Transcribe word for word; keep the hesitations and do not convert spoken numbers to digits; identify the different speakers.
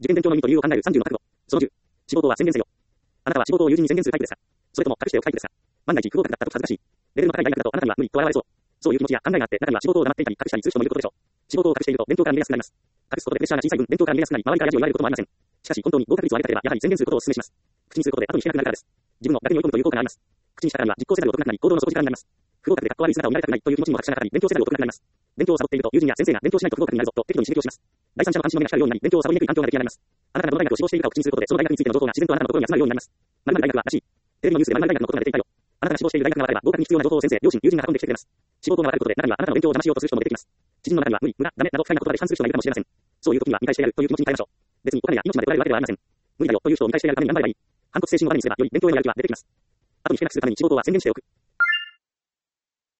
Speaker 1: 受験勉強の意味と理由を考えるさんじゅうの覚悟。そのじゅう。志望校は宣言せよ。あなたは志望校を友人に宣言するタイプですか？それとも隠しておくタイプですか？万が一不合格だったと恥ずかしい。レベルの高い大学だとあなたには無理と笑われそう。そういう気持ちや考えがあって、中には志望校を黙っていたり隠したりする人もいることでしょう。志望校を隠していると勉強から逃げやすくなります。隠すことでプレッシャーが小さい分、勉強から逃げやすくなり、周りからヤジを言われることもありません。しかし本当に合格率を上げたければ、やはり宣言することをお勧めします。口にすることで後に引けなくなるからです。自分の逆に追い込むという効果があります。口にしたからには実行せざるを得なくなり、行動の底力になります。不合格でかっこ悪い姿を見られたくないという気持ちにも隠した中に勉強せざるを得なくなります。勉強をサボっていると友人や先生が勉強しないと不合格になるぞと適度に刺激をします。第三者の監視の目が光るようになり、勉強をサボりにくい環境が出来上がります。あなたがどの大学を志望しているかを口にすることで、その大学についての情報が自然とあなたの心に集まるようになります。〇〇大学はらしい。テレビのニュースで〇〇大学のことが出ていたよ。あなたが志望している大学が分かれば、合格に必要な情報を先生、両親、友人が運んできてくれます。志望校が分かることで、中にはあなたの勉強を邪魔しようとする人も出てきます。知人の中には無理、無駄、ダメなど不快な言葉で批判する人がいるかもしれません。そういう時には見返してやるという気持ちに変えましょう。別にお金や命まで取られるわけではありません。無理だよという人を見返してやるために頑張ればいい。反骨精神を我慢にすれば、より勉強へのやる気は出てきます。後に引けなくするために志望校は宣言しておく。